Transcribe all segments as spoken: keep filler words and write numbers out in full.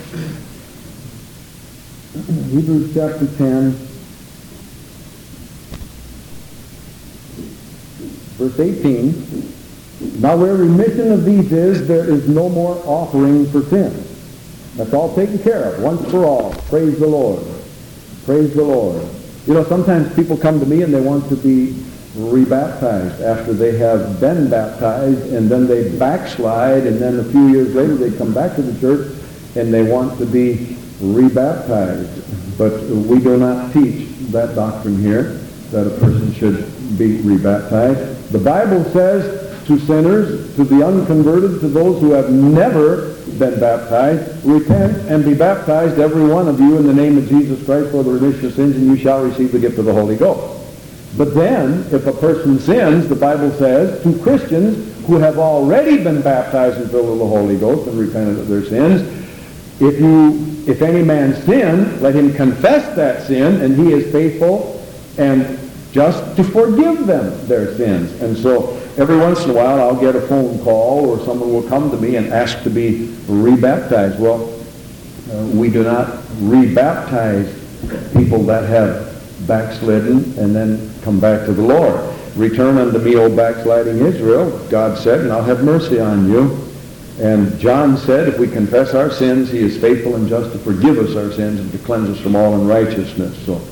Hebrews chapter ten, verse eighteen. Now where remission of these is, there is no more offering for sin. That's all taken care of, once for all. Praise the Lord. Praise the Lord. You know, sometimes people come to me and they want to be rebaptized after they have been baptized, and then they backslide, and then a few years later they come back to the church and they want to be rebaptized. But we do not teach that doctrine here, that a person should be rebaptized. The Bible says to sinners, to the unconverted, to those who have never been baptized, repent and be baptized, every one of you, in the name of Jesus Christ for the remission of sins, and you shall receive the gift of the Holy Ghost. But then, if a person sins, the Bible says, to Christians who have already been baptized and filled with the Holy Ghost and repented of their sins, if you, if any man sin, let him confess that sin, and he is faithful and just to forgive them their sins. And so, every once in a while, I'll get a phone call, or someone will come to me and ask to be rebaptized. Well, uh, we do not rebaptize people that have backslidden and then come back to the Lord. Return unto me, O backsliding Israel, God said, and I'll have mercy on you. And John said, if we confess our sins, he is faithful and just to forgive us our sins and to cleanse us from all unrighteousness. So,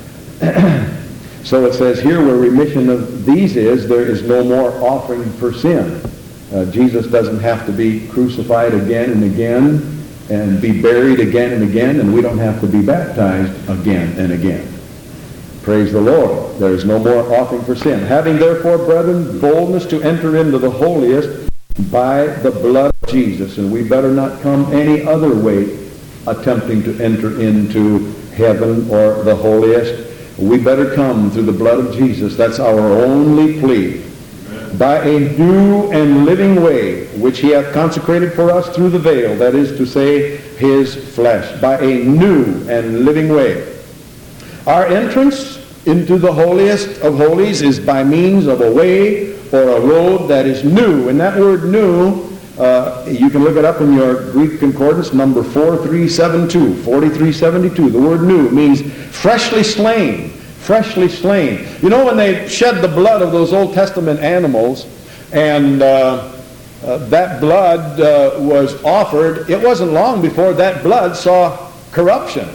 so it says here, where remission of these is, there is no more offering for sin. Uh, Jesus doesn't have to be crucified again and again and be buried again and again, and we don't have to be baptized again and again. Praise the Lord. There is no more offering for sin. Having therefore, brethren, boldness to enter into the holiest by the blood of Jesus. And we better not come any other way attempting to enter into heaven or the holiest. We better come through the blood of Jesus. That's our only plea. Amen. By a new and living way, which he hath consecrated for us through the veil, that is to say, his flesh. By a new and living way. Our entrance into the holiest of holies is by means of a way or a road that is new. And that word new, uh, you can look it up in your Greek concordance, number four three seven two, forty-three seventy-two. The word new means freshly slain, freshly slain. You know, when they shed the blood of those Old Testament animals, and uh, uh, that blood uh, was offered, it wasn't long before that blood saw corruption.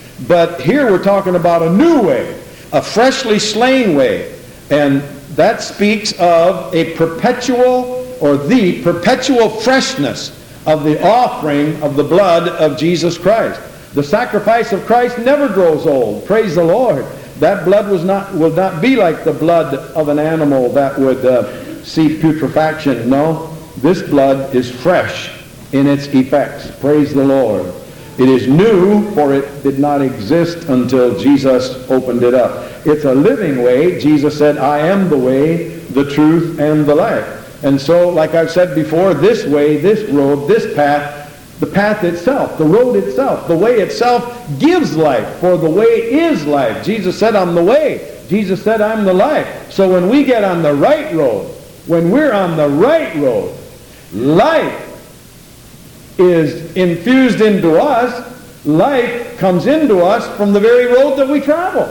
But here we're talking about a new way, a freshly slain way. And that speaks of a perpetual, or the perpetual freshness of the offering of the blood of Jesus Christ. The sacrifice of Christ never grows old. Praise the Lord. That blood was not, will not be like the blood of an animal that would uh, see putrefaction. No, this blood is fresh in its effects. Praise the Lord. It is new, for it did not exist until Jesus opened it up. It's a living way. Jesus said, I am the way, the truth, and the life. And so, like I've said before, this way, this road, this path, the path itself, the road itself, the way itself gives life, for the way is life. Jesus said, I'm the way. Jesus said, I'm the life. So when we get on the right road, when we're on the right road, life is infused into us. Life comes into us from the very road that we travel.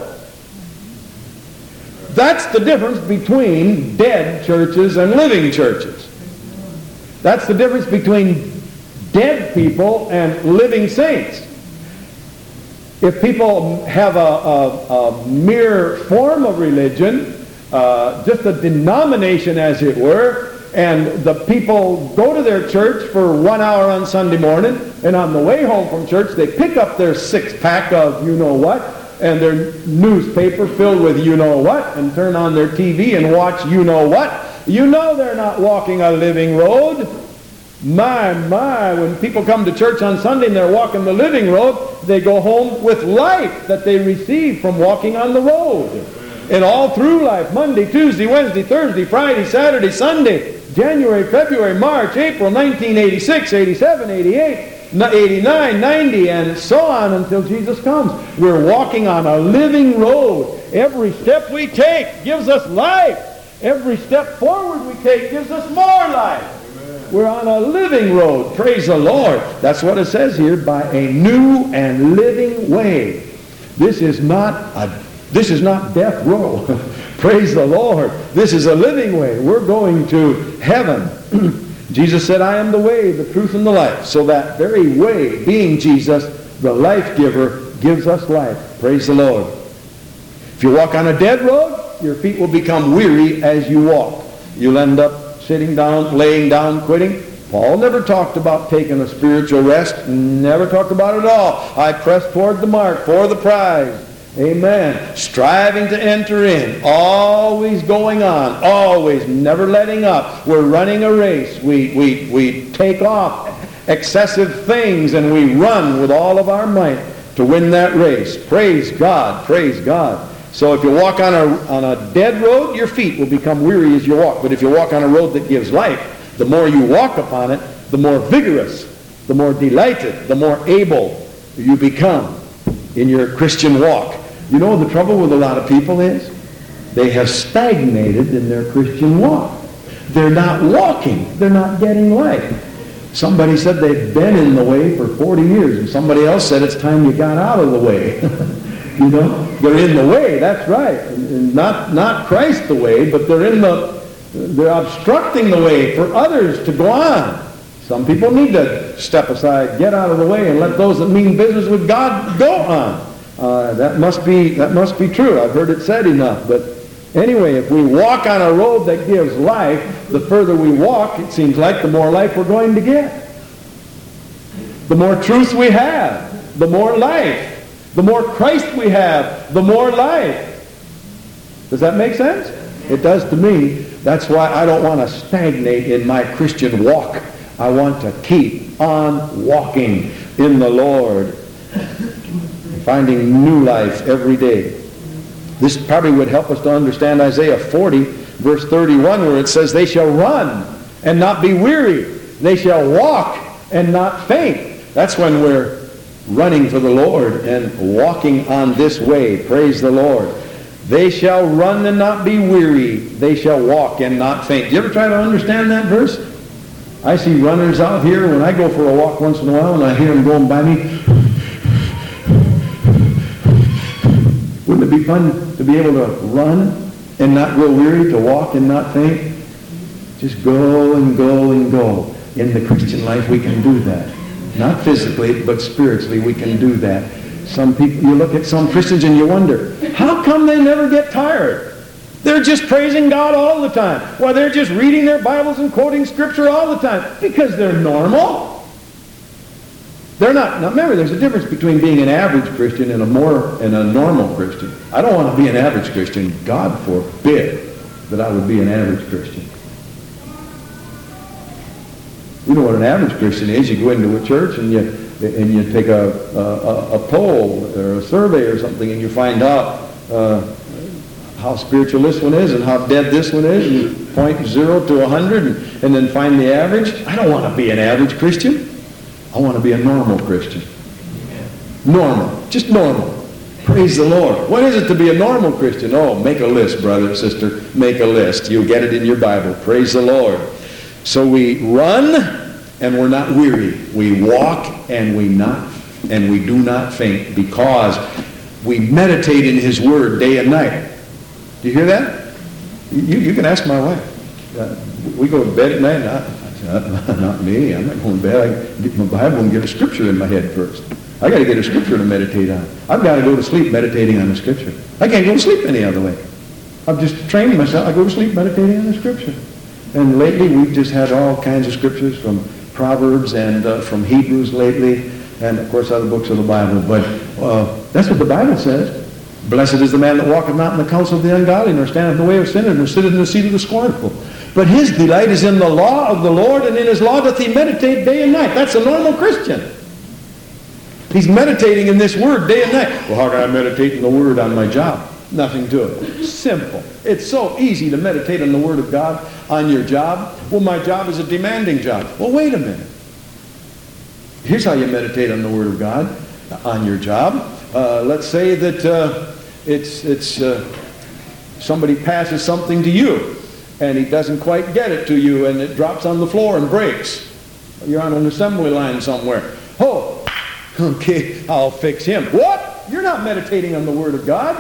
That's the difference between dead churches and living churches. That's the difference between dead people and living saints. If people have a, a, a mere form of religion, uh, just a denomination as it were, and the people go to their church for one hour on Sunday morning, and on the way home from church they pick up their six-pack of you-know-what and their newspaper filled with you-know-what and turn on their T V and watch you-know-what. You know they're not walking a living road. My, my, when people come to church on Sunday and they're walking the living road, they go home with life that they receive from walking on the road. And all through life, Monday, Tuesday, Wednesday, Thursday, Friday, Saturday, Sunday, January, February, March, April, nineteen eighty-six, eighty-seven, eighty-eight, eighty-nine, ninety, and so on until Jesus comes. We're walking on a living road. Every step we take gives us life. Every step forward we take gives us more life. Amen. We're on a living road. Praise the Lord. That's what it says here, by a new and living way. This is not a, this is not death row. Praise the Lord. This is a living way. We're going to heaven. Jesus said, I am the way, the truth, and the life. So that very way, being Jesus, the life giver, gives us life. Praise the Lord. If you walk on a dead road, your feet will become weary as you walk. You'll end up sitting down, laying down, quitting. Paul never talked about taking a spiritual rest. Never talked about it at all. I press toward the mark for the prize. Amen. Striving to enter in. Always going on. Always. Never letting up. We're running a race. We, we, we take off excessive things and we run with all of our might to win that race. Praise God. Praise God. So if you walk on a, on a dead road, your feet will become weary as you walk. But if you walk on a road that gives life, the more you walk upon it, the more vigorous, the more delighted, the more able you become in your Christian walk. You know the trouble with a lot of people is? They have stagnated in their Christian walk. They're not walking. They're not getting life. Somebody said they've been in the way for forty years, and somebody else said it's time you got out of the way. You know, they're in the way, that's right. And not, not Christ the way, but they're in the, they're obstructing the way for others to go on. Some people need to step aside, get out of the way, and let those that mean business with God go on. Uh, that must be, that must be true. I've heard it said enough. But anyway, if we walk on a road that gives life, the further we walk, it seems like the more life we're going to get. The more truth we have, the more life. The more Christ we have, the more life. Does that make sense? It does to me. That's why I don't want to stagnate in my Christian walk. I want to keep on walking in the Lord, finding new life every day. This probably would help us to understand Isaiah forty, verse thirty-one, where it says, they shall run and not be weary. They shall walk and not faint. That's when we're running for the Lord and walking on this way. Praise the Lord. They shall run and not be weary. They shall walk and not faint. Do you ever try to understand that verse? I see runners out here when I go for a walk once in a while and I hear them going by me. Wouldn't it be fun to be able to run and not grow weary, to walk and not faint? Just go and go and go. In the Christian life we can do that. Not physically, but spiritually we can do that. Some people, you look at some Christians and you wonder, how come they never get tired? They're just praising God all the time. Why, they're just reading their Bibles and quoting Scripture all the time. Because they're normal. They're not. Now remember, there's a difference between being an average Christian and a more and a normal Christian. I don't want to be an average Christian. God forbid that I would be an average Christian. You know what an average Christian is. You go into a church and you and you take a, a, a poll or a survey or something and you find out uh, how spiritual this one is and how dead this one is, and you point zero to a hundred and, and then find the average. I don't want to be an average Christian. I want to be a normal Christian. Normal. Just normal. Praise the Lord. What is it to be a normal Christian? Oh, make a list, brother, sister. Make a list. You'll get it in your Bible. Praise the Lord. So we run and we're not weary. We walk and we not and we do not faint because we meditate in His Word day and night. Do you hear that? You, you can ask my wife. Uh, we go to bed at night. Not, not, not me. I'm not going to bed. I get my Bible and get a scripture in my head first. I got to get a scripture to meditate on. I've got to go to sleep meditating on the scripture. I can't go to sleep any other way. I've just trained myself. I go to sleep meditating on the scripture. And lately we've just had all kinds of scriptures from Proverbs and uh, from Hebrews lately, and of course other books of the Bible. But uh, that's what the Bible says. Blessed is the man that walketh not in the counsel of the ungodly, nor standeth in the way of sinners, nor sitteth in the seat of the scornful. But his delight is in the law of the Lord, and in his law doth he meditate day and night. That's a normal Christian. He's meditating in this word day and night. Well, how can I meditate in the word on my job? Nothing to it. Simple. It's so easy to meditate on the Word of God on your job. Well, my job is a demanding job. Well, wait a minute. Here's how you meditate on the Word of God on your job. Uh, let's say that uh, it's it's uh, somebody passes something to you, and he doesn't quite get it to you, and it drops on the floor and breaks. You're on an assembly line somewhere. Oh, okay, I'll fix him. What? You're not meditating on the Word of God.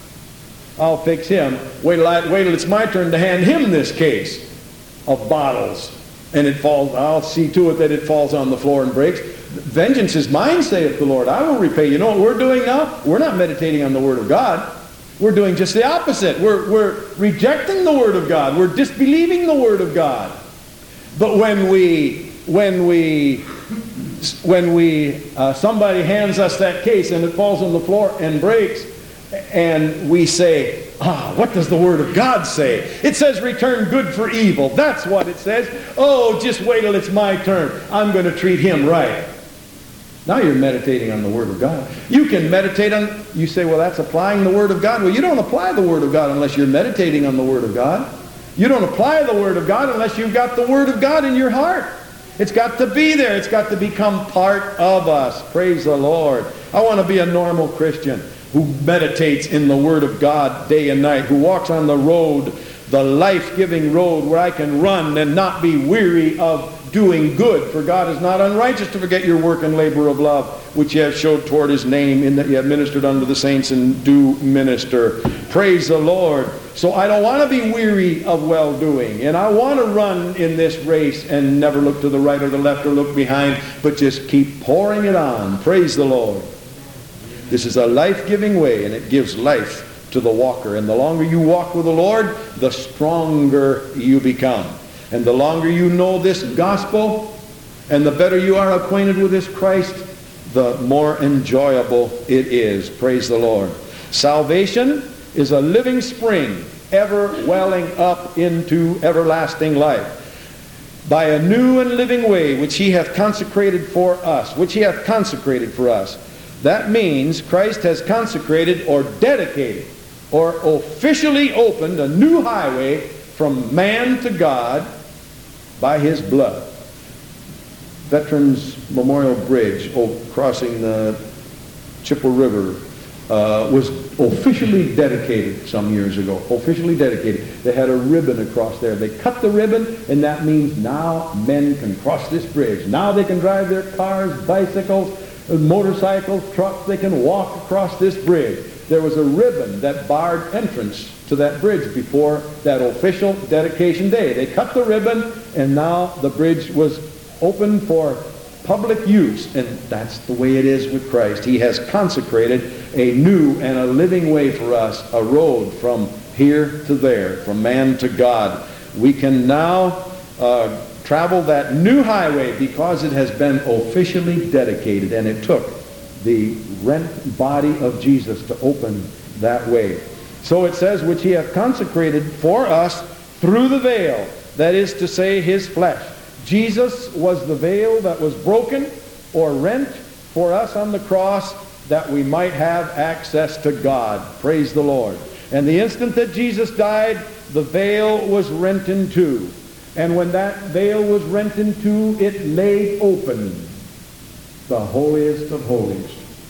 I'll fix him. Wait till, I, wait till it's my turn to hand him this case of bottles. And it falls, I'll see to it that it falls on the floor and breaks. Vengeance is mine, saith the Lord. I will repay. You know what we're doing now? We're not meditating on the Word of God. We're doing just the opposite. We're, we're rejecting the Word of God. We're disbelieving the Word of God. But when we, when we, when we, uh, somebody hands us that case and it falls on the floor and breaks, and we say, ah, what does the Word of God say? It says return good for evil. That's what it says. Oh, just wait till it's my turn. I'm going to treat him right. Now you're meditating on the Word of God. You can meditate on, you say, well, that's applying the Word of God. Well, you don't apply the Word of God unless you're meditating on the Word of God. You don't apply the Word of God unless you've got the Word of God in your heart. It's got to be there. It's got to become part of us. Praise the Lord. I want to be a normal Christian who meditates in the Word of God day and night, who walks on the road, the life-giving road where I can run and not be weary of doing good. For God is not unrighteous to forget your work and labor of love, which ye have showed toward his name, in that ye have ministered unto the saints and do minister. Praise the Lord. So I don't want to be weary of well-doing, and I want to run in this race and never look to the right or the left or look behind, but just keep pouring it on. Praise the Lord. This is a life-giving way, and it gives life to the walker. And the longer you walk with the Lord, the stronger you become. And the longer you know this gospel, and the better you are acquainted with this Christ, the more enjoyable it is. Praise the Lord. Salvation is a living spring, ever welling up into everlasting life, by a new and living way which he hath consecrated for us, which he hath consecrated for us. That means Christ has consecrated or dedicated or officially opened a new highway from man to God by his blood. Veterans Memorial Bridge, oh, crossing the Chippewa River, uh, was officially dedicated some years ago. Officially dedicated. They had a ribbon across there. They cut the ribbon, and that means now men can cross this bridge. Now they can drive their cars, bicycles, motorcycles, trucks. They can walk across this bridge. There was a ribbon that barred entrance to that bridge before that official dedication day. They cut the ribbon, and now the bridge was open for public use. And that's the way it is with Christ. He has consecrated a new and a living way for us, a road from here to there, from man to God. We can now uh, travel that new highway because it has been officially dedicated, and it took the rent body of Jesus to open that way. So it says, which he hath consecrated for us through the veil, that is to say, his flesh. Jesus was the veil that was broken or rent for us on the cross, that we might have access to God. Praise the Lord. And the instant that Jesus died, the veil was rent in two. And when that veil was rent in two, it laid open the holiest of holies.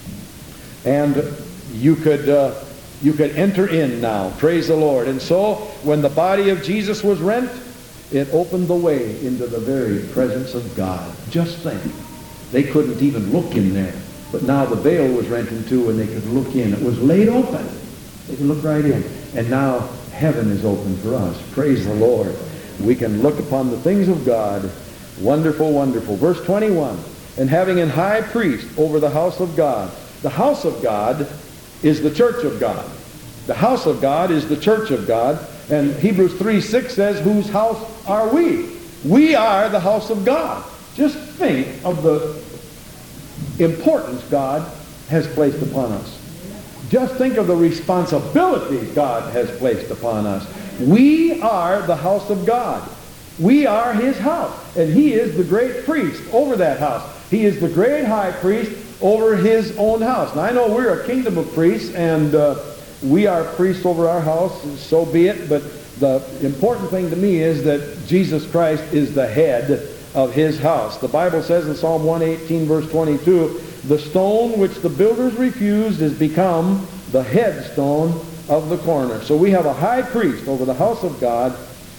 And you could uh, you could enter in now. Praise the Lord. And so, when the body of Jesus was rent, it opened the way into the very presence of God. Just think. They couldn't even look in there. But now the veil was rent in two, and they could look in. It was laid open. They could look right in. And now heaven is open for us. Praise the Lord. We can look upon the things of God. Wonderful, wonderful. Verse twenty-one. And having an high priest over the house of God. The house of God is the church of God. The house of God is the church of God. And Hebrews three six says, whose house are we? We are the house of God. Just think of the importance God has placed upon us. Just think of the responsibility God has placed upon us. We are the house of God. We are his house. And he is the great priest over that house. He is the great high priest over his own house. Now I know we're a kingdom of priests, and uh, we are priests over our house, so be it. But the important thing to me is that Jesus Christ is the head of his house. The Bible says in Psalm one eighteen, verse twenty-two, the stone which the builders refused has become the headstone of the corner. So we have a high priest over the house of God,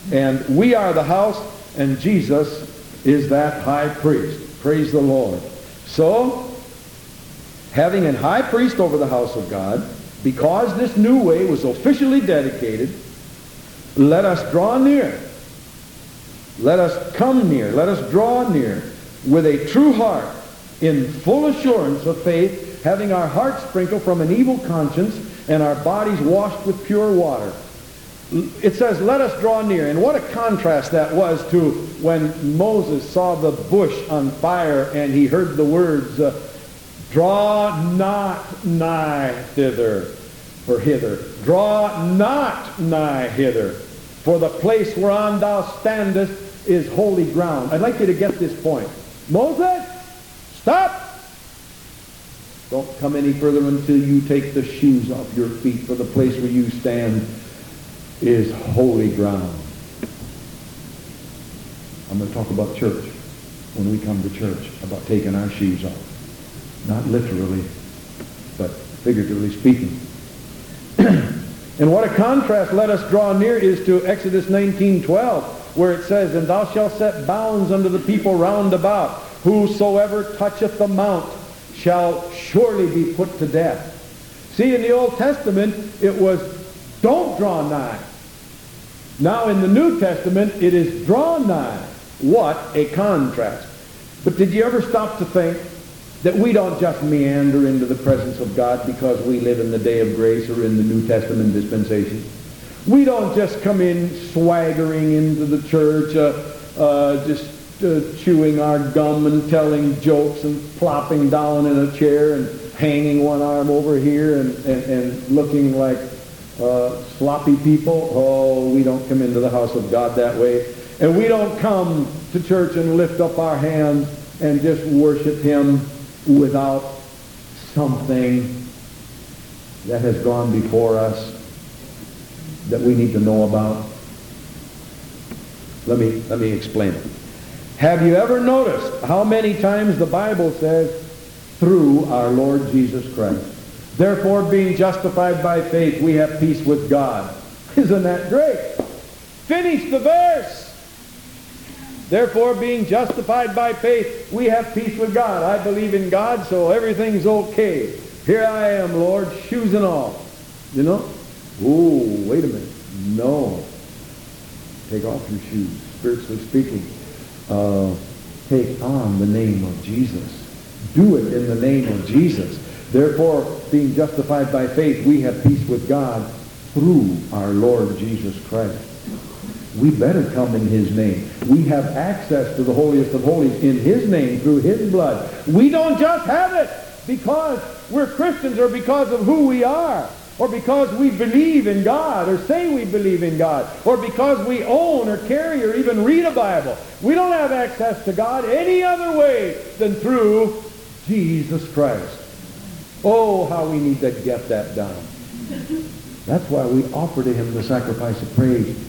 And we are the house, and Jesus is that high priest. Praise the Lord. So, having a high priest over the house of God, because this new way was officially dedicated, let us draw near. Let us come near. Let us draw near with a true heart, in full assurance of faith, having our hearts sprinkled from an evil conscience and our bodies washed with pure water. It says, let us draw near. And what a contrast that was to when Moses saw the bush on fire and he heard the words, uh, draw not nigh thither, or hither. Draw not nigh hither, for the place whereon thou standest is holy ground. I'd like you to get this point. Moses, stop! Don't come any further until you take the shoes off your feet, for the place where you stand is holy ground. I'm going to talk about church when we come to church, about taking our shoes off. Not literally, but figuratively speaking. And what a contrast let us draw near is to Exodus nineteen twelve, where it says, and thou shalt set bounds unto the people round about. Whosoever toucheth the mount shall surely be put to death. See, in the Old Testament, it was, don't draw nigh. Now in the New Testament, it is draw nigh. What a contrast. But did you ever stop to think that we don't just meander into the presence of God because we live in the day of grace or in the New Testament dispensation? We don't just come in swaggering into the church, uh, uh, just uh, chewing our gum and telling jokes and plopping down in a chair and hanging one arm over here and, and, and looking like uh, sloppy people. Oh, we don't come into the house of God that way. And we don't come to church and lift up our hands and just worship Him without something that has gone before us that we need to know about. Let me, let me explain it. Have you ever noticed how many times the Bible says, through our Lord Jesus Christ? Therefore, being justified by faith, we have peace with God. Isn't that great? Finish the verse. Therefore, being justified by faith, we have peace with God. I believe in God, so everything's okay. Here I am, Lord, shoes and all. You know? Oh, wait a minute. No. Take off your shoes, spiritually speaking. Uh, take on the name of Jesus. Do it in the name of Jesus. Therefore, being justified by faith, we have peace with God through our Lord Jesus Christ. We better come in His name. We have access to the holiest of holies in His name through His blood. We don't just have it because we're Christians or because of who we are or because we believe in God or say we believe in God or because we own or carry or even read a Bible. We don't have access to God any other way than through Jesus Christ. Oh, how we need to get that down. That's why we offer to Him the sacrifice of praise,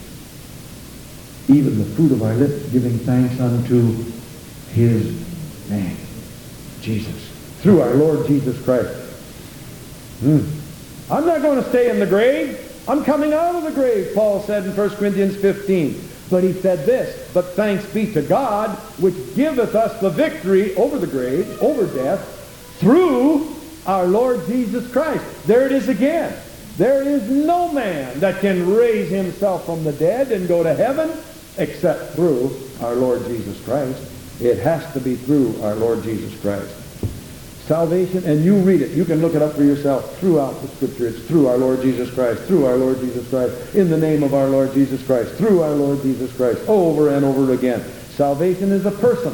even the fruit of our lips, giving thanks unto His name, Jesus, through our Lord Jesus Christ. Hmm. I'm not going to stay in the grave. I'm coming out of the grave, Paul said in First Corinthians fifteen. But he said this, but thanks be to God, which giveth us the victory over the grave, over death, through our Lord Jesus Christ. There it is again. There is no man that can raise himself from the dead and go to heaven except through our Lord Jesus Christ. It has to be through our Lord Jesus Christ. Salvation, and you read it. You can look it up for yourself throughout the Scripture. It's through our Lord Jesus Christ, through our Lord Jesus Christ, in the name of our Lord Jesus Christ, through our Lord Jesus Christ, over and over again. Salvation is a person.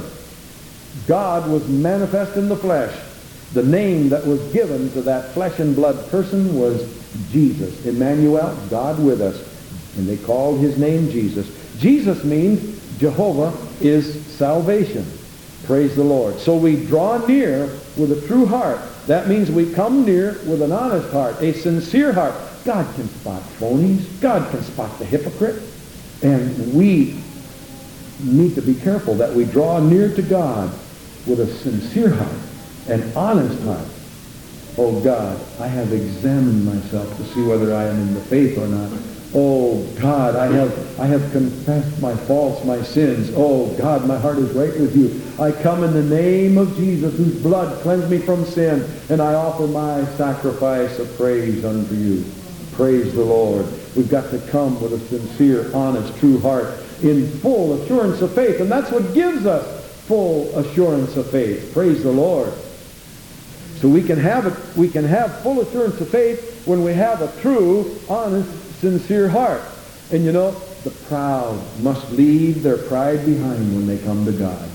God was manifest in the flesh. The name that was given to that flesh and blood person was Jesus. Emmanuel, God with us. And they called His name Jesus. Jesus means Jehovah is salvation. Praise the Lord. So we draw near with a true heart. That means we come near with an honest heart, a sincere heart. God can spot phonies. God can spot the hypocrite. And we need to be careful that we draw near to God with a sincere heart, an honest heart. Oh God, I have examined myself to see whether I am in the faith or not. Oh God, I have I have confessed my faults, my sins. Oh God, my heart is right with you. I come in the name of Jesus, whose blood cleansed me from sin, and I offer my sacrifice of praise unto you. Praise the Lord. We've got to come with a sincere, honest, true heart in full assurance of faith, and that's what gives us full assurance of faith. Praise the Lord. So we can have it, we can have full assurance of faith when we have a true, honest, sincere heart. And you know, the proud must leave their pride behind when they come to God.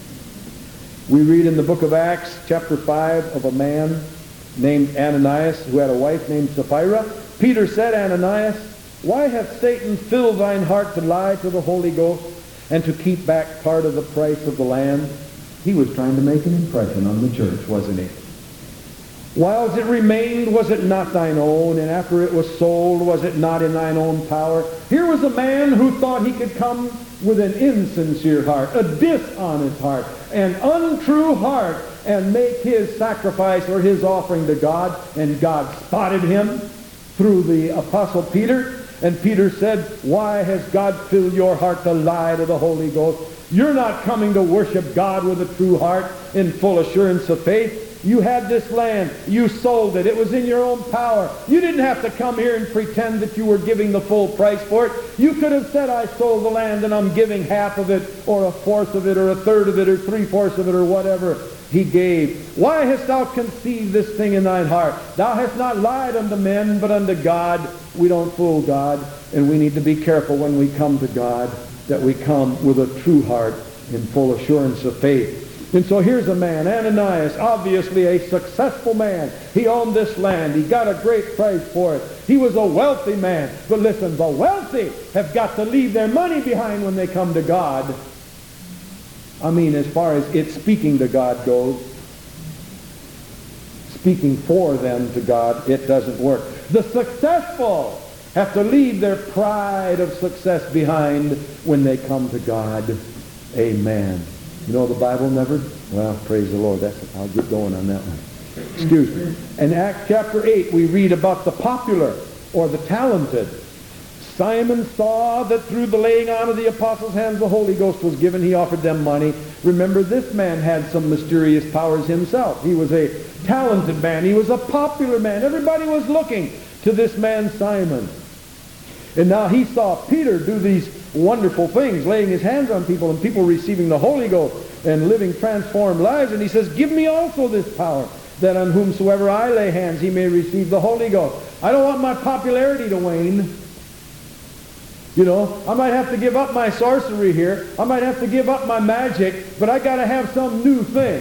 We read in the book of Acts, chapter five, of a man named Ananias who had a wife named Sapphira. Peter said, Ananias, why hath Satan filled thine heart to lie to the Holy Ghost and to keep back part of the price of the land? He was trying to make an impression on the church, wasn't he? Whiles it remained, was it not thine own? And after it was sold, was it not in thine own power? Here was a man who thought he could come with an insincere heart, a dishonest heart, an untrue heart, and make his sacrifice or his offering to God. And God spotted him through the Apostle Peter. And Peter said, why has God filled your heart to lie to the Holy Ghost? You're not coming to worship God with a true heart in full assurance of faith. You had this land. You sold it. It was in your own power. You didn't have to come here and pretend that you were giving the full price for it. You could have said, I sold the land and I'm giving half of it, or a fourth of it, or a third of it, or three-fourths of it, or whatever he gave. Why hast thou conceived this thing in thine heart? Thou hast not lied unto men, but unto God. We don't fool God, and we need to be careful when we come to God that we come with a true heart in full assurance of faith. And so here's a man, Ananias, obviously a successful man. He owned this land. He got a great price for it. He was a wealthy man. But listen, the wealthy have got to leave their money behind when they come to God. I mean, as far as it speaking to God goes, speaking for them to God, it doesn't work. The successful have to leave their pride of success behind when they come to God. Amen. You know, the Bible never, well, praise the Lord. That's, I'll get going on that one. Excuse me. In Acts chapter eight, we read about the popular or the talented. Simon saw that through the laying on of the apostles' hands the Holy Ghost was given. He offered them money. Remember, this man had some mysterious powers himself. He was a talented man. He was a popular man. Everybody was looking to this man Simon. And now he saw Peter do these wonderful things, laying his hands on people and people receiving the Holy Ghost and living transformed lives. And he says, give me also this power, that on whomsoever I lay hands he may receive the Holy Ghost. I don't want my popularity to wane. You know, I might have to give up my sorcery here. I might have to give up my magic, but I got to have some new thing.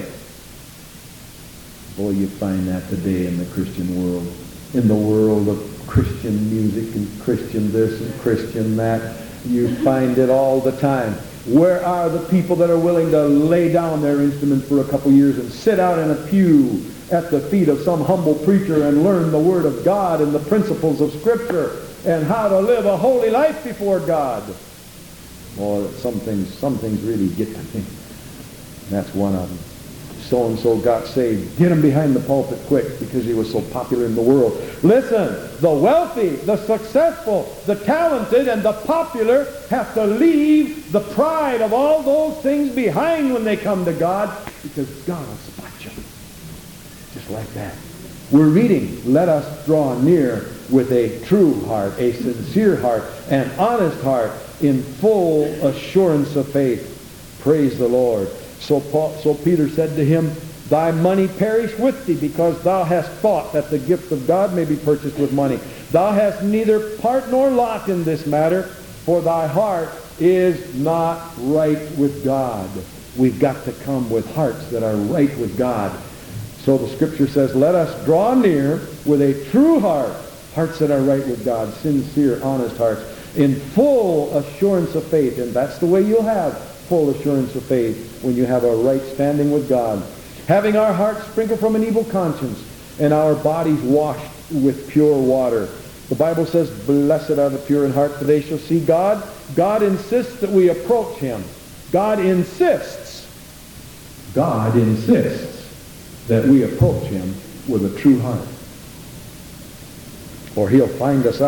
Boy, you find that today in the Christian world. In the world of Christian music and Christian this and Christian that. You find it all the time. Where are the people that are willing to lay down their instruments for a couple years and sit out in a pew at the feet of some humble preacher and learn the Word of God and the principles of Scripture and how to live a holy life before God? Boy, some things, some things really get to me. That's one of them. So-and-so got saved. Get him behind the pulpit quick because he was so popular in the world. Listen, the wealthy, the successful, the talented, and the popular have to leave the pride of all those things behind when they come to God, because God will spot you. Just like that. We're reading, let us draw near with a true heart, a sincere heart, an honest heart, in full assurance of faith. Praise the Lord. So, Paul, so Peter said to him, thy money perish with thee, because thou hast thought that the gift of God may be purchased with money. Thou hast neither part nor lot in this matter, for thy heart is not right with God. We've got to come with hearts that are right with God. So the Scripture says, let us draw near with a true heart, hearts that are right with God, sincere, honest hearts, in full assurance of faith. And that's the way you'll have full assurance of faith, when you have a right standing with God. Having our hearts sprinkled from an evil conscience and our bodies washed with pure water. The Bible says, blessed are the pure in heart, for they shall see God. God insists that we approach Him. God insists, God insists that we approach Him with a true heart, or He'll find us out.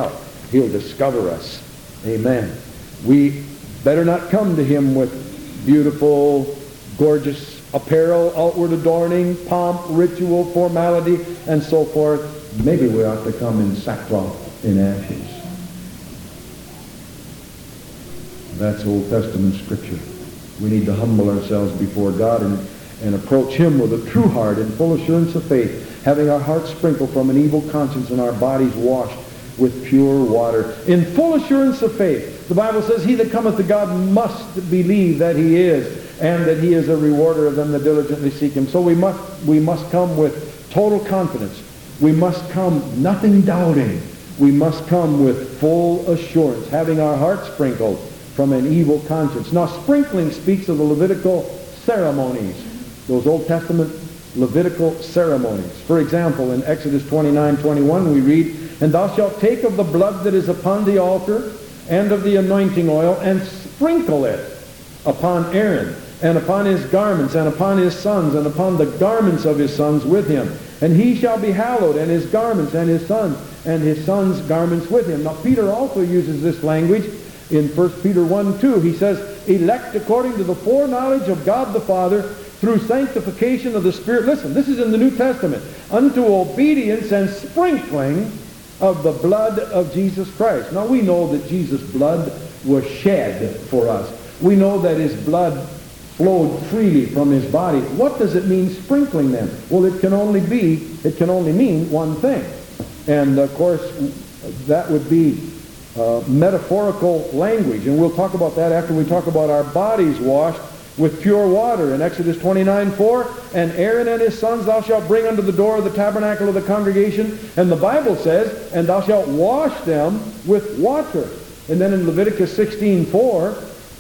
He'll discover us. Amen. We better not come to him with beautiful, gorgeous apparel, outward adorning, pomp, ritual, formality, and so forth. Maybe we ought to come in sackcloth, in ashes. That's Old Testament scripture. We need to humble ourselves before God and, and approach him with a true heart in full assurance of faith, having our hearts sprinkled from an evil conscience and our bodies washed with pure water. In full assurance of faith, the Bible says, he that cometh to God must believe that he is, and that he is a rewarder of them that diligently seek him. So we must, we must come with total confidence. We must come nothing doubting. We must come with full assurance, having our hearts sprinkled from an evil conscience. Now, sprinkling speaks of the Levitical ceremonies, those Old Testament Levitical ceremonies. For example, in Exodus twenty-nine twenty-one, we read, and thou shalt take of the blood that is upon the altar and of the anointing oil, and sprinkle it upon Aaron, and upon his garments, and upon his sons, and upon the garments of his sons with him. And he shall be hallowed, and his garments, and his sons, and his sons' garments with him. Now, Peter also uses this language in First Peter one two. He says, elect according to the foreknowledge of God the Father, through sanctification of the Spirit. Listen, this is in the New Testament. Unto obedience and sprinkling of the blood of Jesus Christ. Now, we know that Jesus' blood was shed for us. We know that his blood flowed freely from his body. What does it mean, sprinkling then? Well, it can only be, it can only mean one thing. And, of course, that would be uh, metaphorical language. And we'll talk about that after we talk about our bodies washed with pure water. In Exodus twenty-nine four, and Aaron and his sons thou shalt bring unto the door of the tabernacle of the congregation. And the Bible says, and thou shalt wash them with water. And then in Leviticus sixteen four,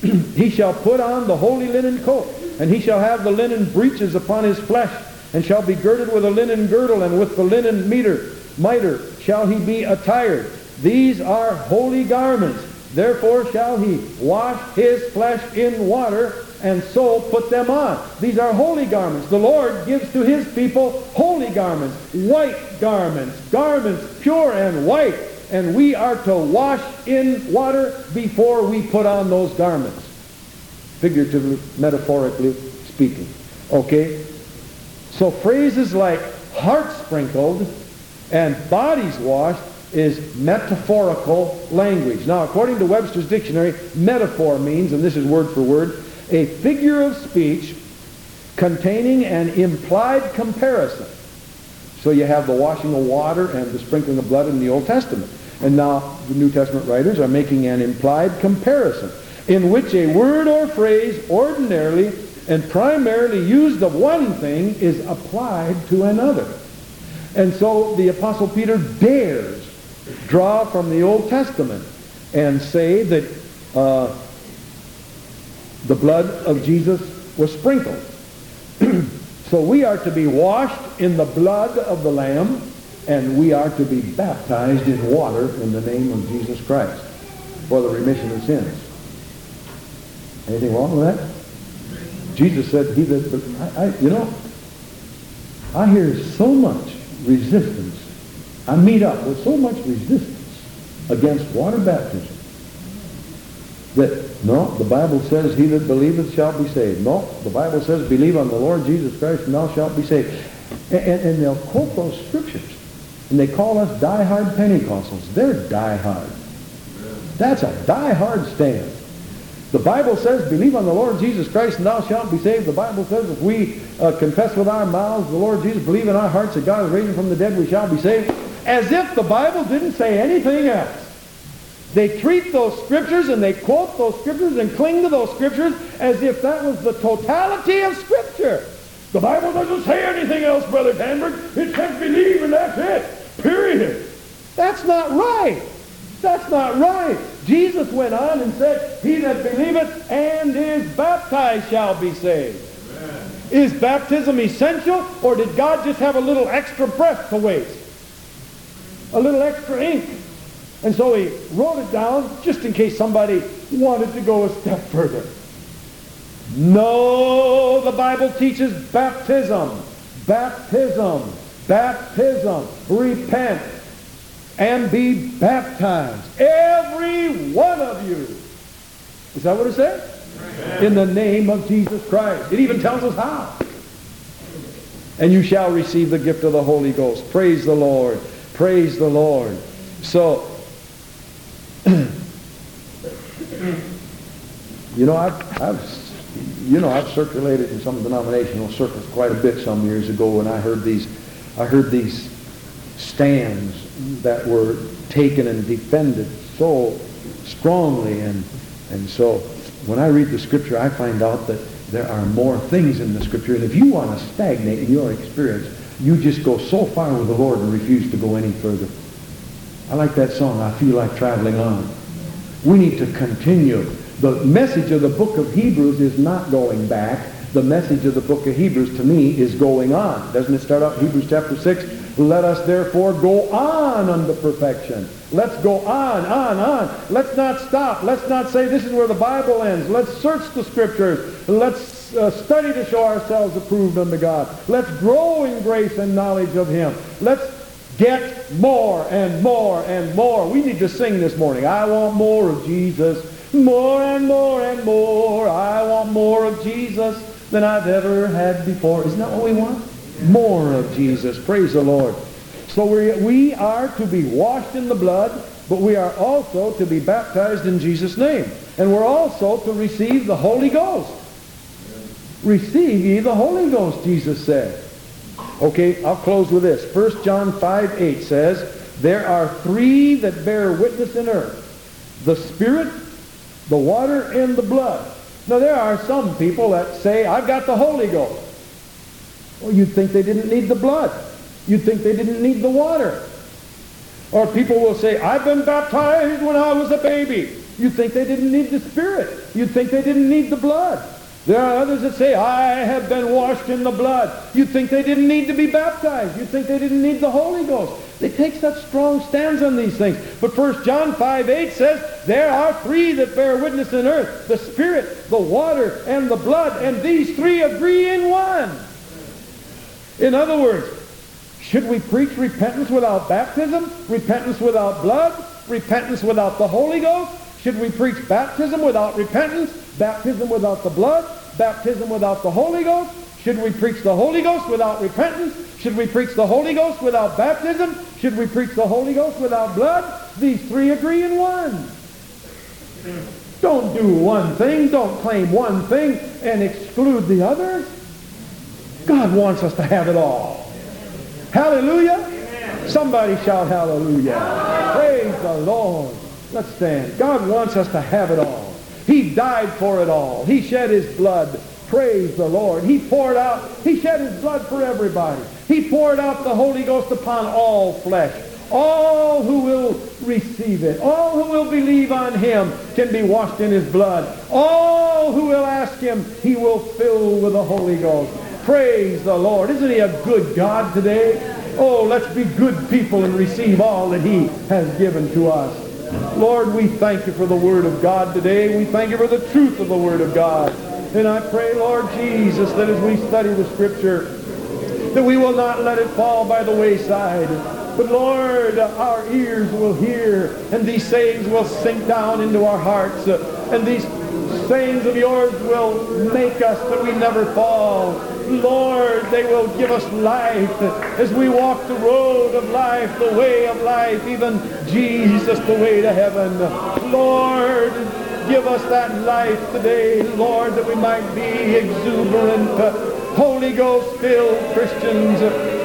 he shall put on the holy linen coat, and he shall have the linen breeches upon his flesh, and shall be girded with a linen girdle, and with the linen mitre, mitre shall he be attired. These are holy garments. Therefore shall he wash his flesh in water, and so put them on. These are holy garments. The Lord gives to his people holy garments, white garments, garments pure and white. And we are to wash in water before we put on those garments, figuratively, metaphorically speaking. Okay? So phrases like heart sprinkled and bodies washed is metaphorical language. Now, according to Webster's dictionary, metaphor means, and this is word for word, a figure of speech containing an implied comparison. So you have the washing of water and the sprinkling of blood in the Old Testament. And now the New Testament writers are making an implied comparison in which a word or phrase ordinarily and primarily used of one thing is applied to another. And so the Apostle Peter dares draw from the Old Testament and say that uh, the blood of Jesus was sprinkled. So we are to be washed in the blood of the Lamb, and we are to be baptized in water in the name of Jesus Christ for the remission of sins. Anything wrong with that? Jesus said, "He that I, I, you know, I hear so much resistance. I meet up with so much resistance against water baptism that, no, the Bible says, he that believeth shall be saved. No, the Bible says, believe on the Lord Jesus Christ and thou shalt be saved." And, and, and they'll quote those scriptures. And they call us die-hard Pentecostals. They're die-hard. That's a die-hard stand. The Bible says, believe on the Lord Jesus Christ and thou shalt be saved. The Bible says, if we uh, confess with our mouths the Lord Jesus, believe in our hearts that God is raised from the dead, we shall be saved. As if the Bible didn't say anything else. They treat those scriptures and they quote those scriptures and cling to those scriptures as if that was the totality of Scripture. The Bible doesn't say anything else, Brother Danberg. It says believe and that's it. Period. That's not right. That's not right. Jesus went on and said, he that believeth and is baptized shall be saved. Amen. Is baptism essential, or did God just have a little extra breath to waste? A little extra ink. And so he wrote it down just in case somebody wanted to go a step further. No, the Bible teaches baptism. Baptism. Baptism. Repent. and be baptized, every one of you. Is that what it says? Amen. In the name of Jesus Christ. It even tells us how. And you shall receive the gift of the Holy Ghost. Praise the Lord. Praise the Lord. So, you know, I've, I've, you know, I've circulated in some denominational circles quite a bit some years ago, and I heard these, I heard these stands that were taken and defended so strongly, and and so when I read the Scripture, I find out that there are more things in the Scripture, and if you want to stagnate in your experience, you just go so far with the Lord and refuse to go any further. I like that song, I Feel Like Traveling On. We need to continue. The message of the book of Hebrews is not going back. The message of the book of Hebrews, to me, is going on. Doesn't it start out Hebrews chapter six? Let us therefore go on unto perfection. Let's go on, on, on. Let's not stop. Let's not say this is where the Bible ends. Let's search the Scriptures. Let's uh, study to show ourselves approved unto God. Let's grow in grace and knowledge of Him. Let's get more and more and more. We need to sing this morning. I want more of Jesus. More and more and more. I want more of Jesus than I've ever had before. Isn't that what we want? More of Jesus. Praise the Lord. So we, we are to be washed in the blood, but we are also to be baptized in Jesus' name. And we're also to receive the Holy Ghost. Receive ye the Holy Ghost, Jesus said. Okay, I'll close with this. First John five eight says, there are three that bear witness in earth. The Spirit, the water, and the blood. Now there are some people that say, I've got the Holy Ghost. Well, you'd think they didn't need the blood. You'd think they didn't need the water. Or people will say, I've been baptized when I was a baby. You'd think they didn't need the Spirit. You'd think they didn't need the blood. There are others that say, I have been washed in the blood. You'd think they didn't need to be baptized. You'd think they didn't need the Holy Ghost. They take such strong stands on these things. But First John five eight says, there are three that bear witness in earth, the Spirit, the water, and the blood, and these three agree in one. In other words, should we preach repentance without baptism? Repentance without blood? Repentance without the Holy Ghost? Should we preach baptism without repentance? Baptism without the blood? Baptism without the Holy Ghost? Should we preach the Holy Ghost without repentance? Should we preach the Holy Ghost without baptism? Should we preach the Holy Ghost without blood? These three agree in one. Don't do one thing, don't claim one thing and exclude the others. God wants us to have it all. Hallelujah. Amen. Somebody shout hallelujah. Praise the Lord. Let's stand. God wants us to have it all. He died for it all. He shed His blood. Praise the Lord. He poured out, He shed His blood for everybody. He poured out the Holy Ghost upon all flesh. All who will receive it, all who will believe on Him can be washed in His blood. All who will ask Him, He will fill with the Holy Ghost. Praise the Lord. Isn't He a good God today? Oh, let's be good people and receive all that He has given to us. Lord, we thank You for the Word of God today. We thank You for the truth of the Word of God. And I pray, Lord Jesus, that as we study the Scripture, that we will not let it fall by the wayside. But Lord, our ears will hear, and these sayings will sink down into our hearts. And these sayings of Yours will make us that we never fall. Lord, they will give us life as we walk the road of life, the way of life, even Jesus, the way to heaven. Lord, give us that life today, Lord, that we might be exuberant, Holy Ghost-filled Christians.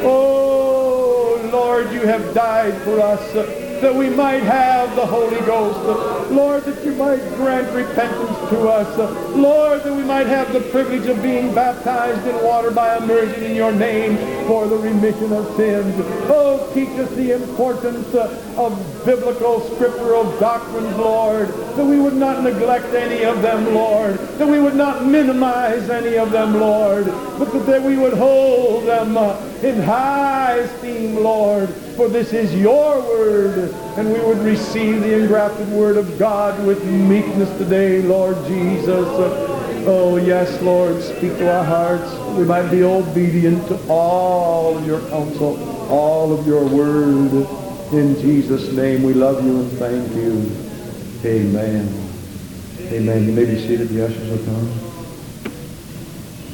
Oh, Lord, You have died for us, that we might have the Holy Ghost. Lord, that You might grant repentance to us. Lord, that we might have the privilege of being baptized in water by immersion in Your name for the remission of sins. Oh, teach us the importance of biblical scriptural doctrines, Lord, that we would not neglect any of them, Lord, that we would not minimize any of them, Lord, but that we would hold them in high esteem, Lord, for this is Your Word, and we would receive the engrafted Word of God with meekness today, Lord Jesus. Oh, yes, Lord, speak to our hearts. We might be obedient to all of Your counsel, all of Your Word. In Jesus' name, we love you and thank you. Amen. Amen. You may be seated. The ushers will come.